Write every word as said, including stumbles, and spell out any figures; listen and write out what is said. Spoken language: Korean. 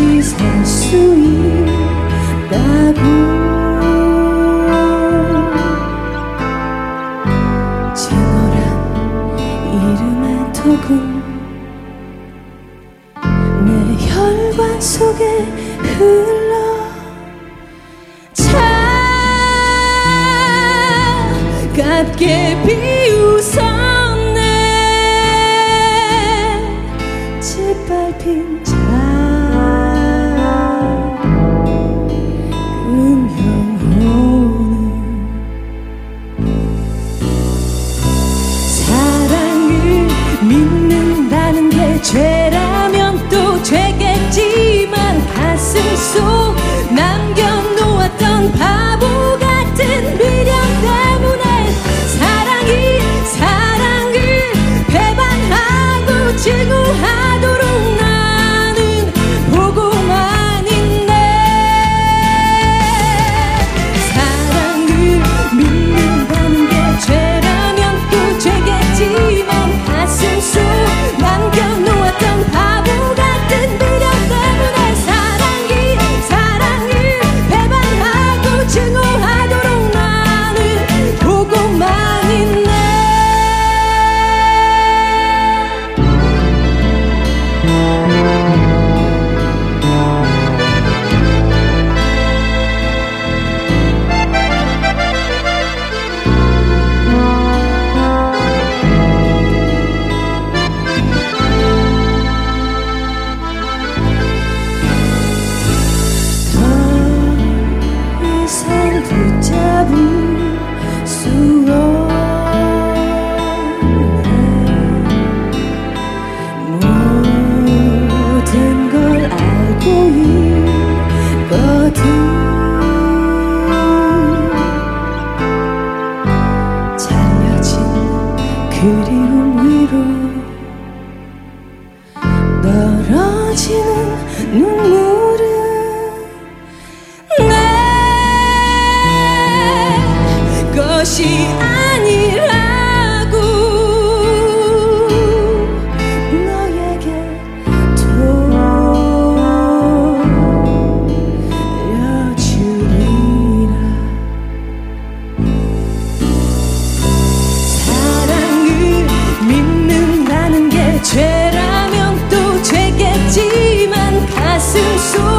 다시 살 수 있다고. 진호란 이름의 독은 내 혈관 속에 흘러 차갑게 비웃었네. 짓밟힌 작은 영혼은 사랑을 믿는다는 게 죄라면 또 죄겠지만 가슴 속 남겨놓았던 바보 같은 미련 때문에 사랑이 사랑을 배반하고 증오하도록 나는 보고만 있네. 사랑을 믿는다는 게 죄라면 또 죄겠지만 가슴 속 남겨놓았던 바보 같은 미련 때문에 사랑이 사랑을 배반하고 증오하도록 나는 보고만 있네. 더 이상 붙잡을 수 없네. 모든 걸 알고 있거든. 잘려진 그리움 위로 떨어지는 눈물은 내 것이 아니라고 너에게 돌려주리라. 사랑을 믿는다는 게 죄라면 또 죄겠지만 가슴 속